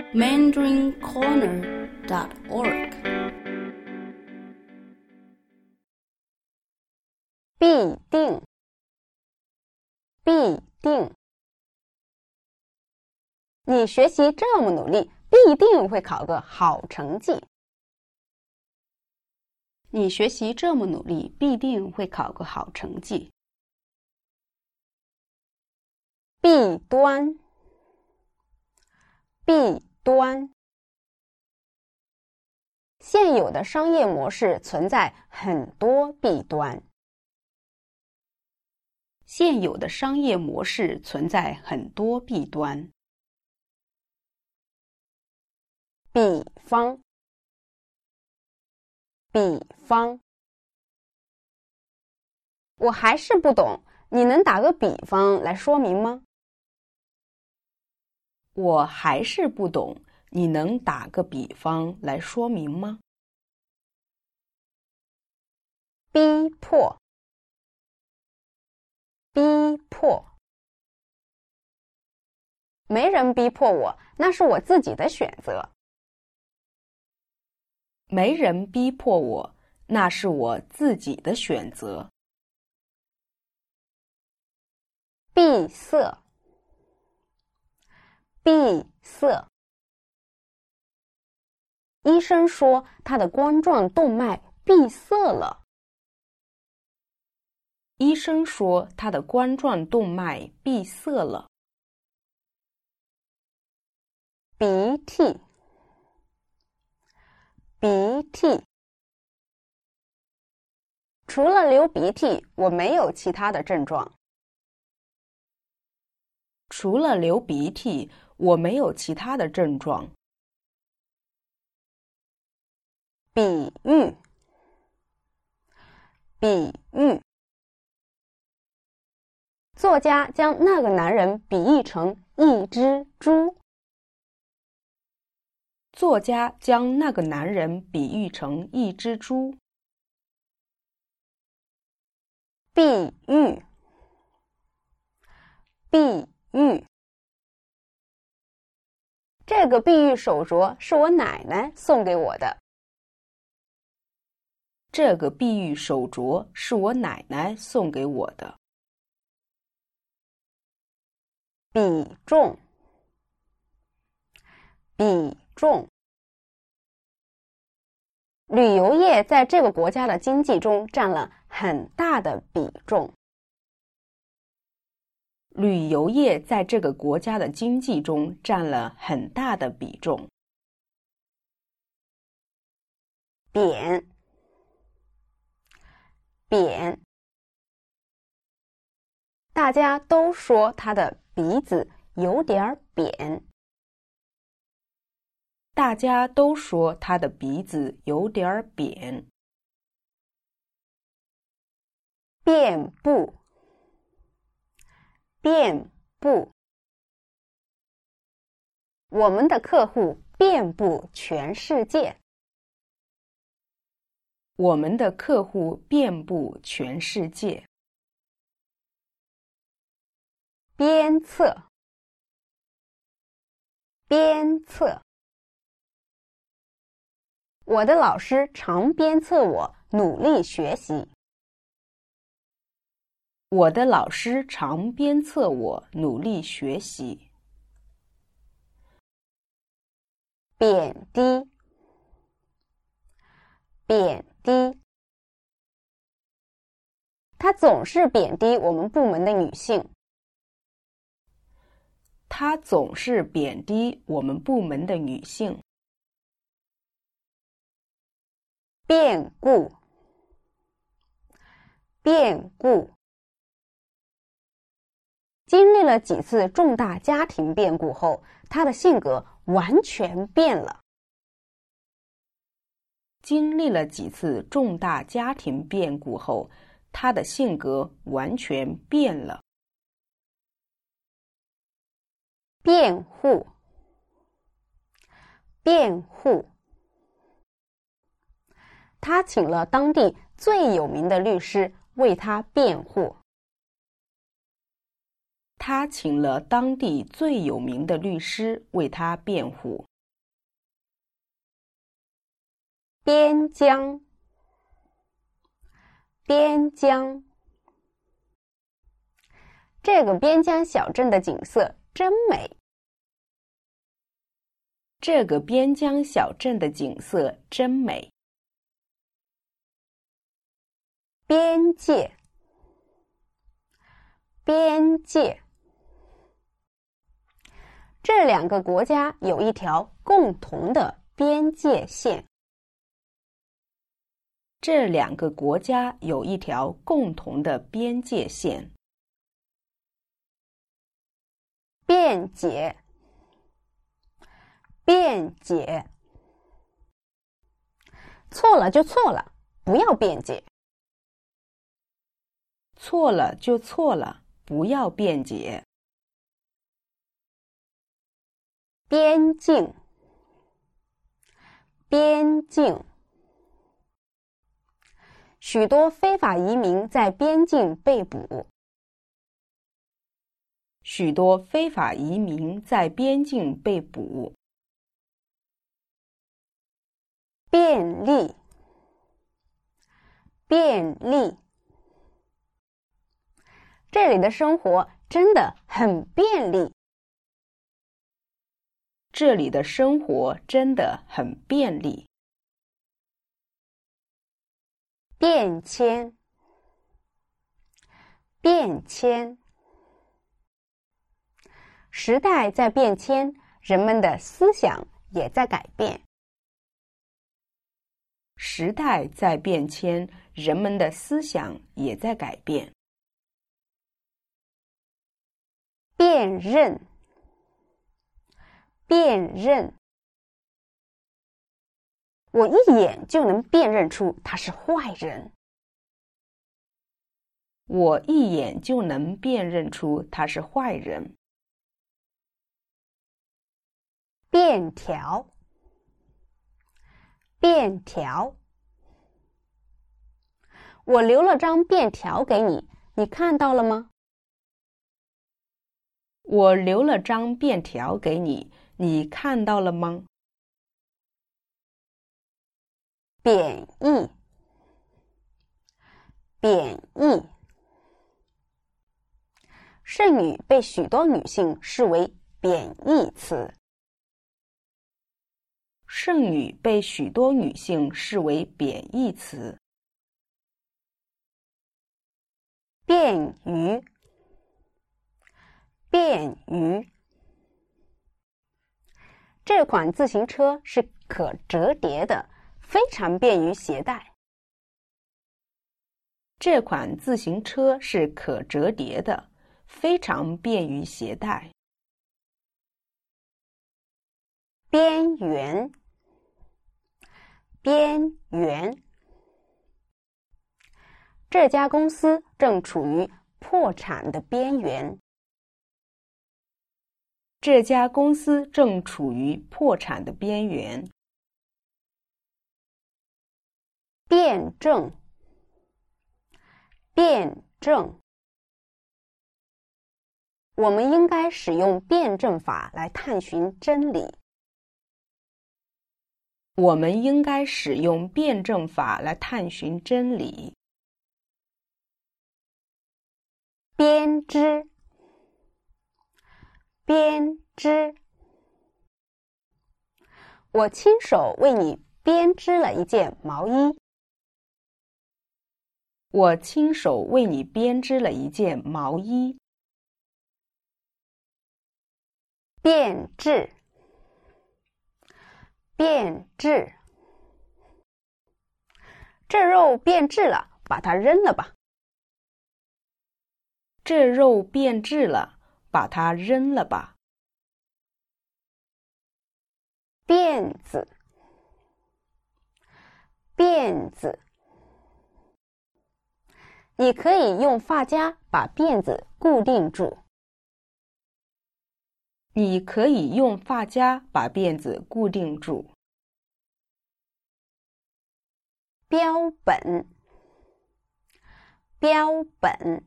mandarincorner.org。 必定，必定。你学习这么努力，必定会考个好成绩。 你学习这么努力，必定会考个好成绩。 弊端，弊端。现有的商业模式存在很多弊端。 现有的商业模式存在很多弊端。 比方，比方。我还是不懂，你能打个比方来说明吗？ 我还是不懂，你能打个比方来说明吗？ 逼迫，逼迫。没人逼迫我，那是我自己的选择。 没人逼迫我，那是我自己的选择。 闭塞，闭塞。医生说他的冠状动脉闭塞了。 医生说他的冠状动脉闭塞了。 鼻涕，鼻涕。除了流鼻涕，我没有其他的症状。 除了流鼻涕，我没有其他的症状。 比喻，比喻。作家将那个男人比喻成一只猪。 作家将那个男人比喻成一只猪。 碧玉，碧玉。这个碧玉手镯是我奶奶送给我的。 这个碧玉手镯是我奶奶送给我的。 比重，比重。旅游业在这个国家的经济中占了很大的比重。 旅游业在这个国家的经济中占了很大的比重。 扁，扁。大家都说他的鼻子有点扁。 大家都说他的鼻子有点扁。 遍布，遍布。我们的客户遍布全世界。 我们的客户遍布全世界。 鞭策，鞭策。我的老师常鞭策我努力学习。 我的老师常鞭策我努力学习。 贬低，贬低。他总是贬低我们部门的女性。 他总是贬低我们部门的女性。 变故，变故。经历了几次重大家庭变故后，他的性格完全变了。 经历了几次重大家庭变故后，他的性格完全变了。 辩护，辩护。他请了当地最有名的律师为他辩护。 他请了当地最有名的律师为他辩护。 边疆，边疆。这个边疆小镇的景色真美。 这个边疆小镇的景色真美。 边界，边界。这两个国家有一条共同的边界线。 这两个国家有一条共同的边界线。 辩解，辩解。错了就错了，不要辩解。 错了就错了，不要辩解。 边境，边境。许多非法移民在边境被捕。 许多非法移民在边境被捕。 便利，便利。这里的生活真的很便利。 这里的生活真的很便利。 变迁，变迁。时代在变迁，人们的思想也在改变。 时代在变迁，人们的思想也在改变。 辨认，辨认。我一眼就能辨认出他是坏人。 我一眼就能辨认出他是坏人。 便条，便条。我留了张便条给你，你看到了吗？ 我留了张便条给你，你看到了吗？ 贬义，贬义。剩女被许多女性视为贬义词。 剩女被许多女性视为贬义词。 便于，便于。这款自行车是可折叠的，非常便于携带。 这款自行车是可折叠的，非常便于携带。 边缘，边缘。这家公司正处于破产的边缘。 这家公司正处于破产的边缘。 辩证，辩证。我们应该使用辩证法来探寻真理。 我们应该使用辩证法来探寻真理。 编织，编织。我亲手为你编织了一件毛衣。 我亲手为你编织了一件毛衣。 变质，变质。这肉变质了，把它扔了吧。 这肉变质了，把它扔了吧。 辫子，辫子。你可以用发夹把辫子固定住。 你可以用发夹把辫子固定住。 标本，标本。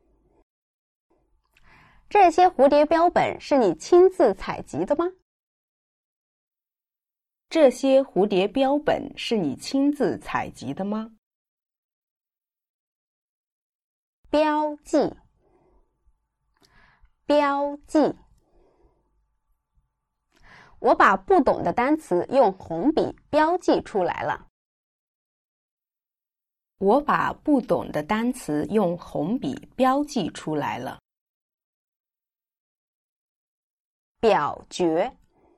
这些蝴蝶标本是你亲自采集的吗？ 这些蝴蝶标本是你亲自采集的吗？ 标记，标记。我把不懂的单词用红笔标记出来了。 我把不懂的单词用红笔标记出来了。 表决，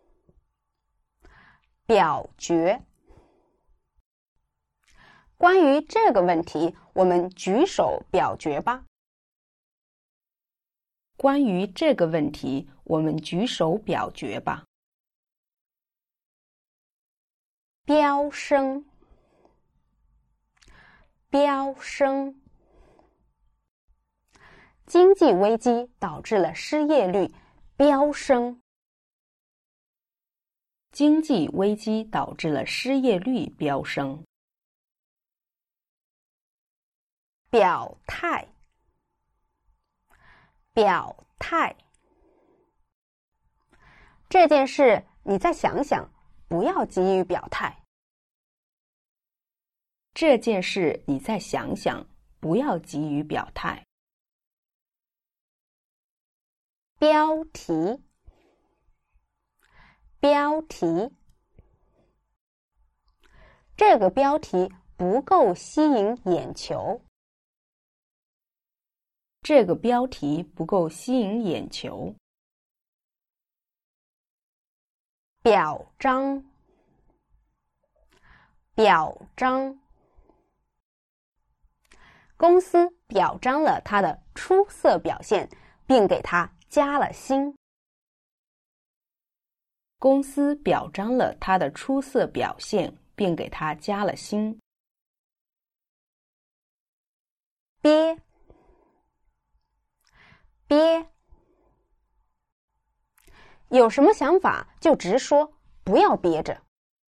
表决。关于这个问题，我们举手表决吧。 关于这个问题，我们举手表决吧。 飙升，飙升。经济危机导致了失业率飙升。 经济危机导致了失业率飙升。 表态，表态。这件事你再想想，不要急于表态。 这件事你再想想，不要急于表态。 标题，标题。这个标题不够吸引眼球。 这个标题不够吸引眼球。 表彰，表彰。公司表彰了他的出色表现，并给他加了薪。 公司表彰了他的出色表现，并给他加了薪。 憋，憋。有什么想法就直说，不要憋着。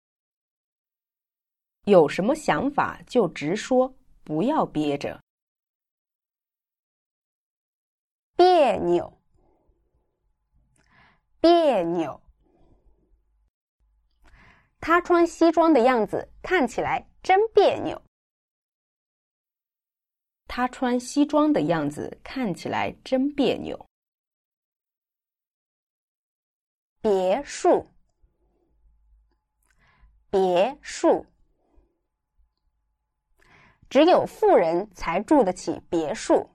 有什么想法就直说，不要憋着。 别扭，别扭。他穿西装的样子看起来真别扭。 他穿西装的样子看起来真别扭。 别墅，别墅。只有富人才住得起别墅。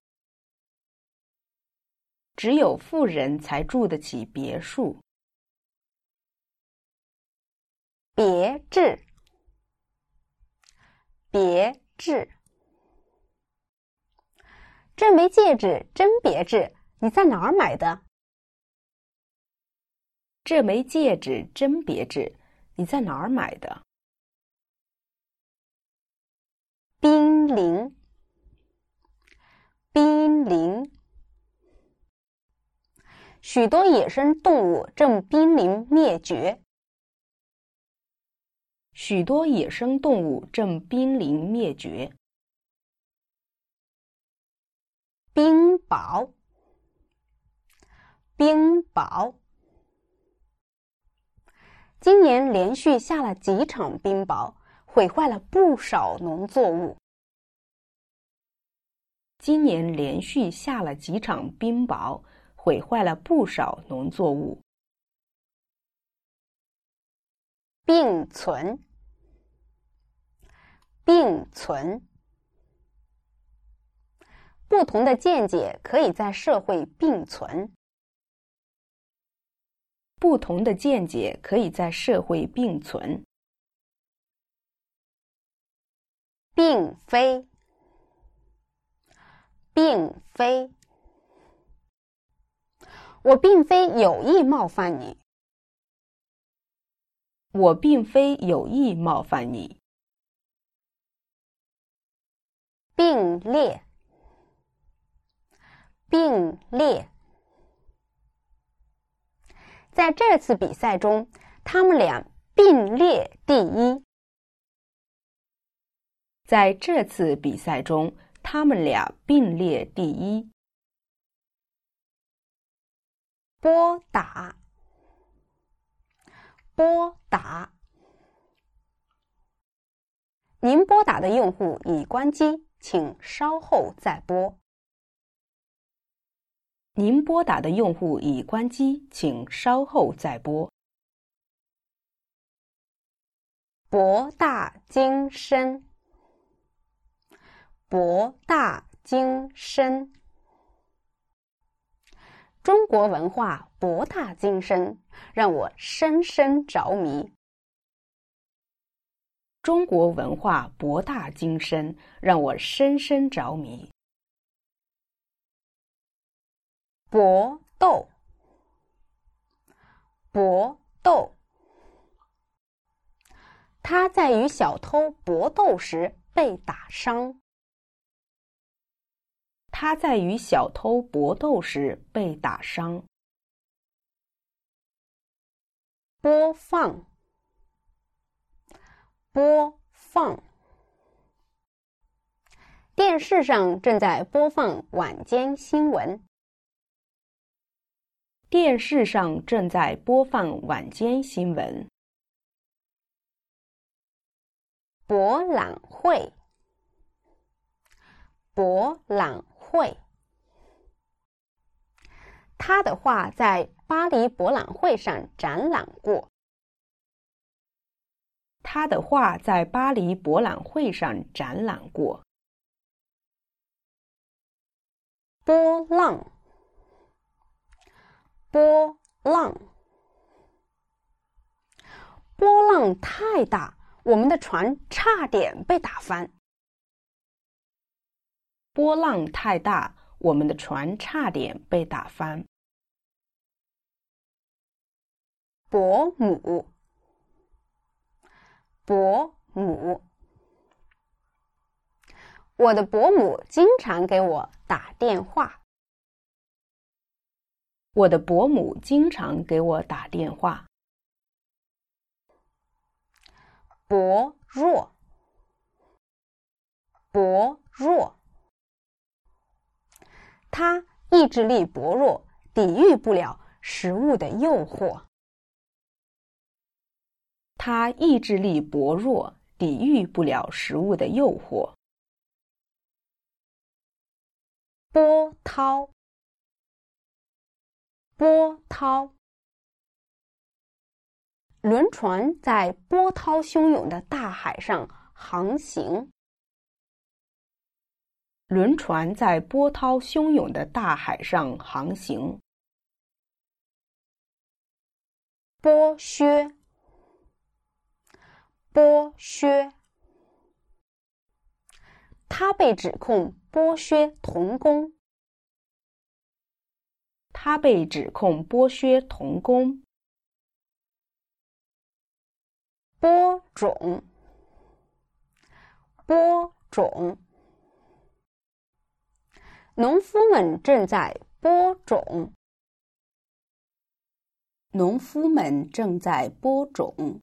只有富人才住得起别墅。 别致，别致。这枚戒指真别致，你在哪儿买的？ 这枚戒指真别致，你在哪儿买的？ 濒临，濒临。许多野生动物正濒临灭绝。 许多野生动物正濒临灭绝。 冰雹，冰雹。今年连续下了几场冰雹，毁坏了不少农作物。 今年连续下了几场冰雹，毁坏了不少农作物。 并存，并存。不同的见解可以在社会并存。 不同的见解可以在社会并存。 并非，并非。我并非有意冒犯你。 我并非有意冒犯你。 并列，并列。在这次比赛中，他们俩并列第一。 在这次比赛中，他们俩并列第一。拨打，拨打。 您拨打的用户已关机，请稍后再拨。 您拨打的用户已关机，请稍后再拨。 博大精深，博大精深。中国文化博大精深，让我深深着迷。 中国文化博大精深，让我深深着迷。 搏斗，搏斗。他在与小偷搏斗时被打伤。 他在与小偷搏斗时被打伤。 播放，播放。电视上正在播放晚间新闻。 电视上正在播放晚间新闻。 博览会，博览会。他的画在巴黎博览会上展览过。 他的画在巴黎博览会上展览过。 波浪，波浪。波浪太大，我们的船差点被打翻。 波浪太大，我们的船差点被打翻。 伯母，伯母。我的伯母经常给我打电话。 我的伯母经常给我打电话。 薄弱，薄弱。他意志力薄弱，抵御不了食物的诱惑。 他意志力薄弱，抵御不了食物的诱惑。 波涛，波涛。轮船在波涛汹涌的大海上航行。 轮船在波涛汹涌的大海上航行。 剥削，剥削。他被指控剥削童工。 他被指控剥削童工。 播种，播种。农夫们正在播种。 农夫们正在播种。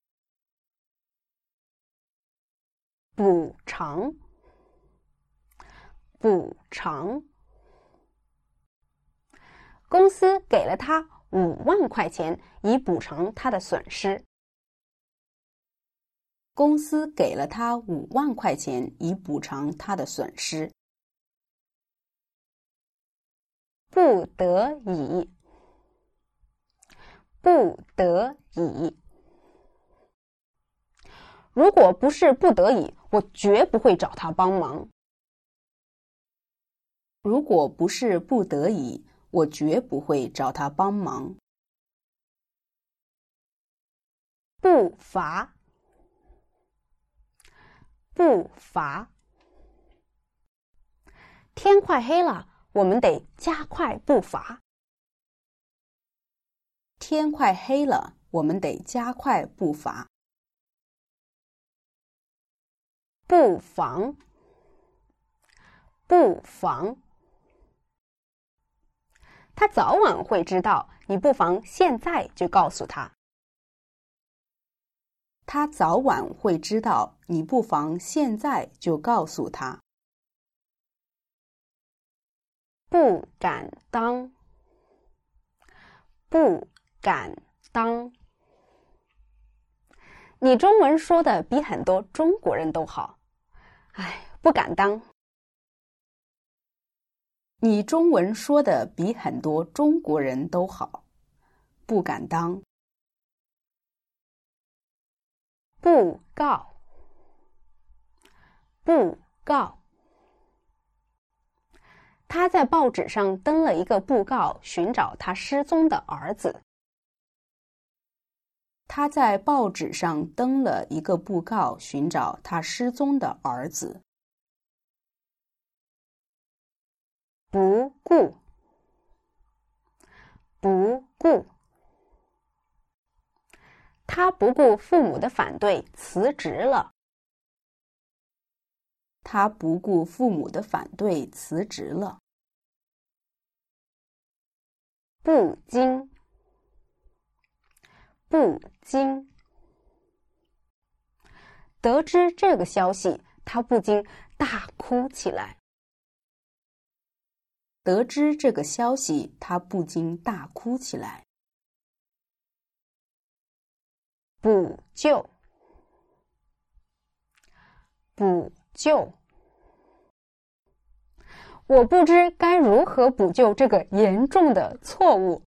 补偿，补偿。公司给了他5万块钱，以补偿他的损失。 公司给了他5万块钱，以补偿他的损失。 不得已，不得已。如果不是不得已，我绝不会找他帮忙。 如果不是不得已，我绝不会找他帮忙。 步伐，步伐。天快黑了，我们得加快步伐。 天快黑了，我们得加快步伐。 布防，布防。他早晚会知道，你不妨现在就告诉他。 他早晚会知道，你不妨现在就告诉他。 不敢当，不敢当。你中文说的比很多中国人都好。 不敢当。 你中文说的比很多中国人都好，不敢当。 布告，布告。他在报纸上登了一个布告，寻找他失踪的儿子。 他在报纸上登了一个布告，寻找他失踪的儿子。 不顾，不顾。他不顾父母的反对辞职了。 他不顾父母的反对辞职了。 不禁，不禁。得知这个消息，他不禁大哭起来。 得知这个消息，他不禁大哭起来。 补救，补救。我不知该如何补救这个严重的错误。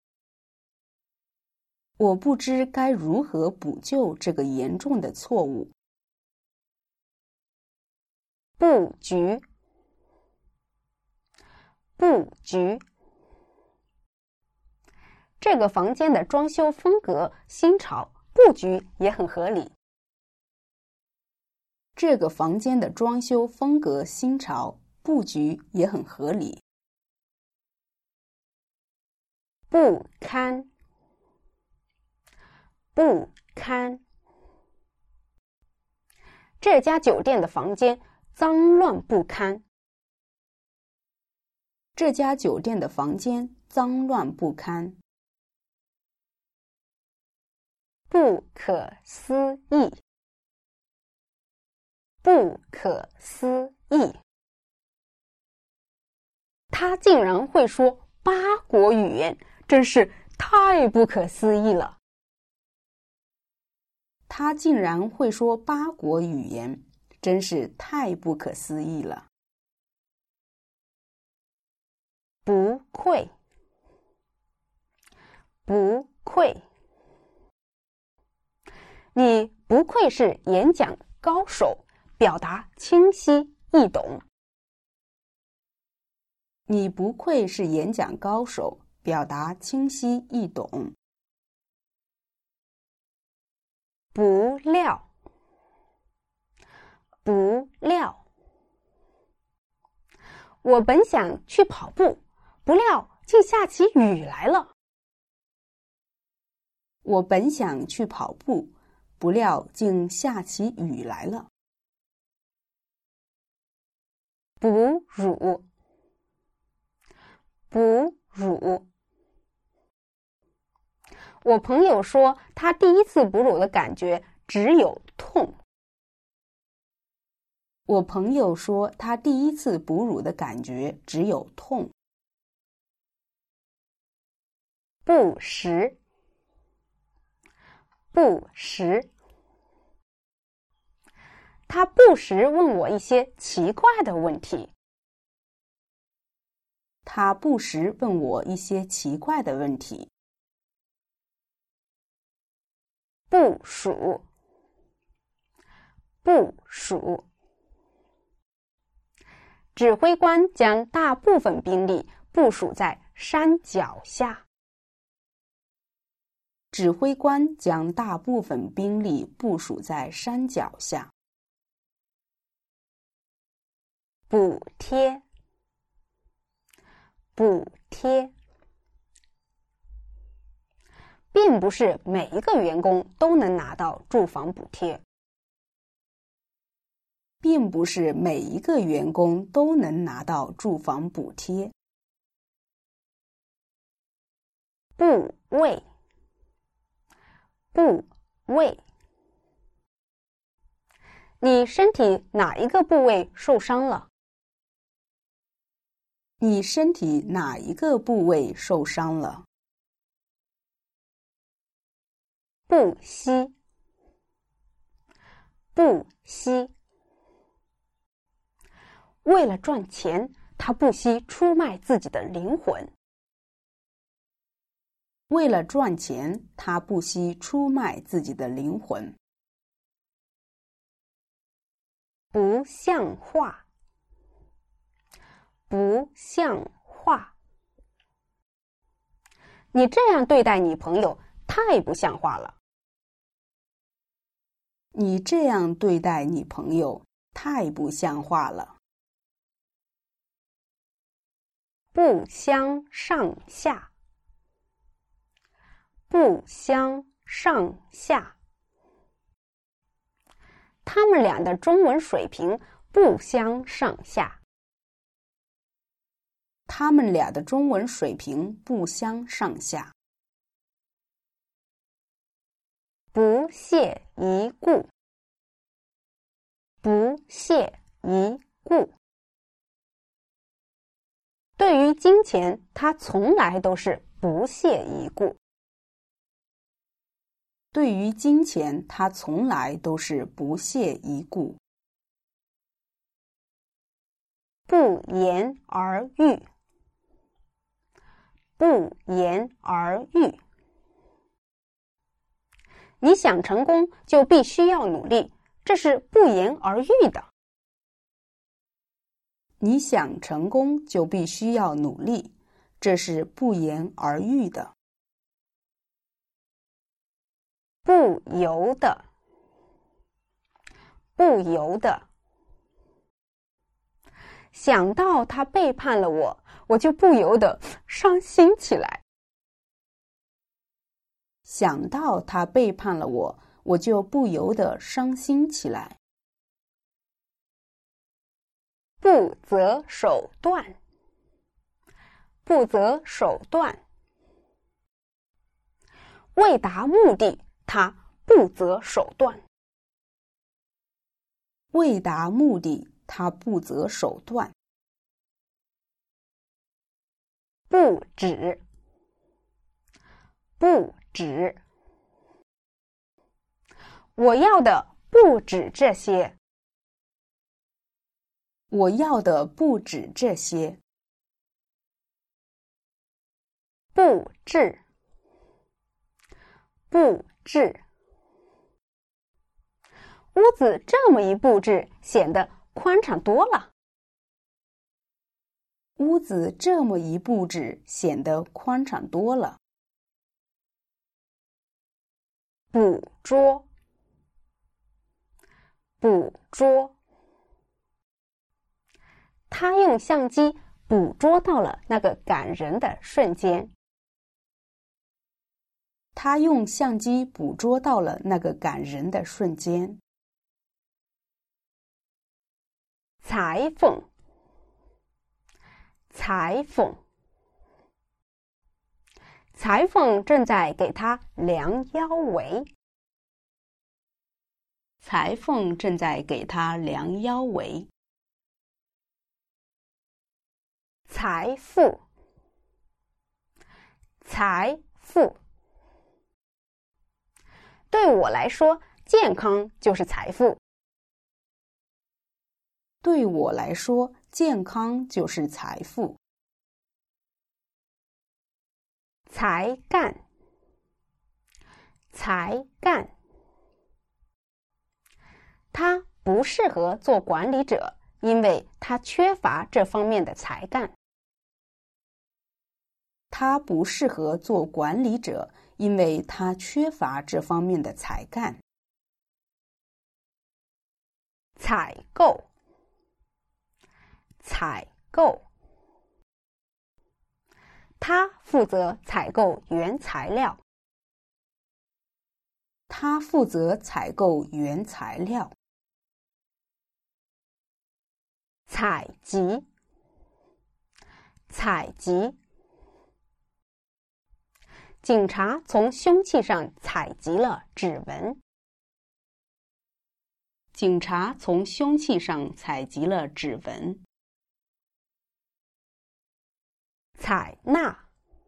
我不知该如何补救这个严重的错误。 布局，布局。这个房间的装修风格新潮，布局也很合理。 这个房间的装修风格新潮，布局也很合理。 不堪，不堪。这家酒店的房间脏乱不堪。 这家酒店的房间脏乱不堪。 不可思议，不可思议。他竟然会说8国语言，真是太不可思议了。 他竟然会说8国语言，真是太不可思议了。 不愧，不愧。你不愧是演讲高手，表达清晰易懂。 你不愧是演讲高手，表达清晰易懂。 不料，不料。我本想去跑步，不料竟下起雨来了。 我本想去跑步，不料竟下起雨来了。 哺乳，哺乳。我朋友说，他第一次哺乳的感觉只有痛。 我朋友说，他第一次哺乳的感觉只有痛。 不时，不时。他不时问我一些奇怪的问题。 他不时问我一些奇怪的问题。 部署，部署。指挥官将大部分兵力部署在山脚下。 指挥官将大部分兵力部署在山脚下。 补贴，补贴。并不是每一个员工都能拿到住房补贴。 并不是每一个员工都能拿到住房补贴。 部位，部位。你身体哪一个部位受伤了？ 你身体哪一个部位受伤了？ 不惜，不惜。 为了赚钱，他不惜出卖自己的灵魂。 为了赚钱，他不惜出卖自己的灵魂。 不像话，不像话。你这样对待你朋友，太不像话了。 你这样对待你朋友，太不像话了。 不相上下，不相上下。他们俩的中文水平不相上下。 他们俩的中文水平不相上下。 不屑一顾，不屑一顾。对于金钱，他从来都是不屑一顾。 对于金钱，他从来都是不屑一顾。 不言而喻，不言而喻。你想成功，就必须要努力，这是不言而喻的。 你想成功，就必须要努力，这是不言而喻的。 不由得，不由得。想到他背叛了我，我就不由得伤心起来。 想到他背叛了我，我就不由得伤心起来。 不择手段，不择手段。为达目的，他不择手段。 为达目的，他不择手段。 不止，不止。我要的不止这些。 我要的不止这些。 布置，布置。屋子这么一布置，显得宽敞多了。 屋子这么一布置，显得宽敞多了。 捕捉，捕捉。他用相机捕捉到了那个感人的瞬间。 他用相机捕捉到了那个感人的瞬间。 裁缝，裁缝。裁缝正在给他量腰围。 裁缝正在给他量腰围。 财富，财富。对我来说，健康就是财富。 对我来说，健康就是财富。 才干，才干。他不适合做管理者，因为他缺乏这方面的才干。 他不适合做管理者，因为他缺乏这方面的才干。 采购，采购。他负责采购原材料。 他负责采购原材料。 采集，采集。警察从凶器上采集了指纹。 警察从凶器上采集了指纹。 采纳，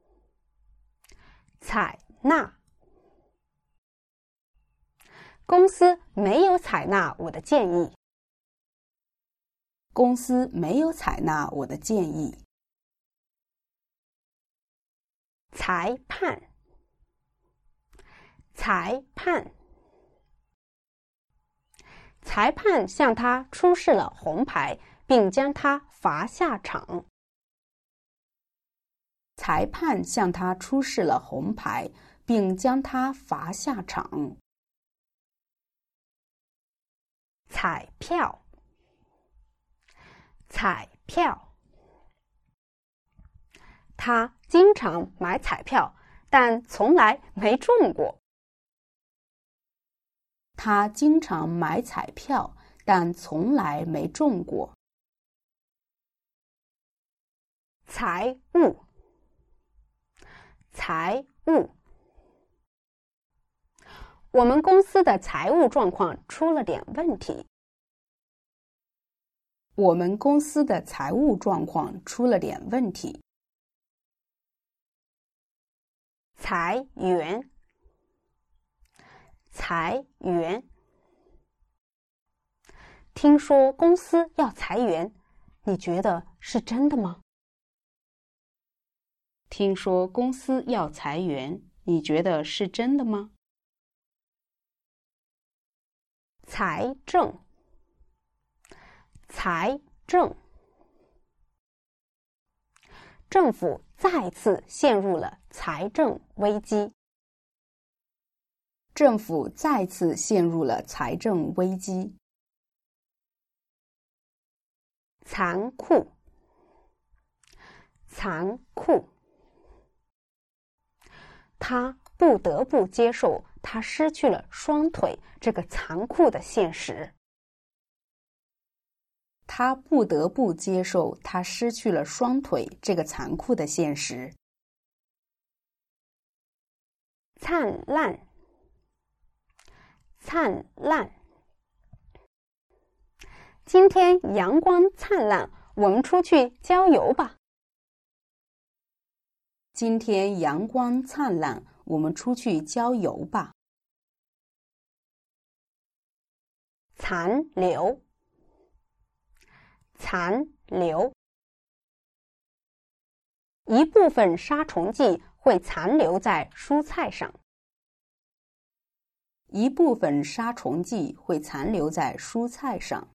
采纳。公司没有采纳我的建议。 公司没有采纳我的建议。 裁判，裁判，裁判向他出示了红牌，并将他罚下场。 裁判向他出示了红牌，并将他罚下场。 彩票，彩票，他经常买彩票，但从来没中过。 他经常买彩票，但从来没中过。 财务，财务，我们公司的财务状况出了点问题。 我们公司的财务状况出了点问题。 裁员，裁员，听说公司要裁员，你觉得是真的吗？ 听说公司要裁员，你觉得是真的吗？ 财政，财政，政府再次陷入了财政危机。 政府再次陷入了财政危机。 残酷，残酷，他不得不接受他失去了双腿这个残酷的现实。 他不得不接受他失去了双腿这个残酷的现实。 灿烂，灿烂，今天阳光灿烂，我们出去郊游吧。 今天阳光灿烂，我们出去郊游吧。 残留，残留，一部分杀虫剂会残留在蔬菜上。 一部分杀虫剂会残留在蔬菜上。